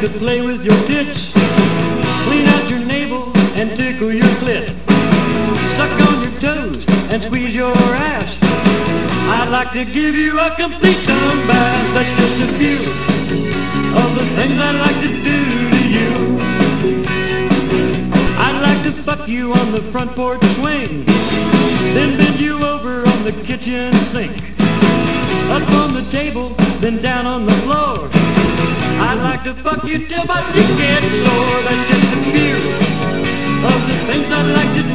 to play with your tits, clean out your navel and tickle your clit, suck on your toes and squeeze your ass. I'd like to give you a complete tongue bath. That's just a few of the things I'd like to do to you. I'd like to fuck you on the front porch swing, then bend you over on the kitchen sink, up on the table, then down on the floor. I'd like to fuck you till my feet get sore. That's just a few of the things I'd like to do.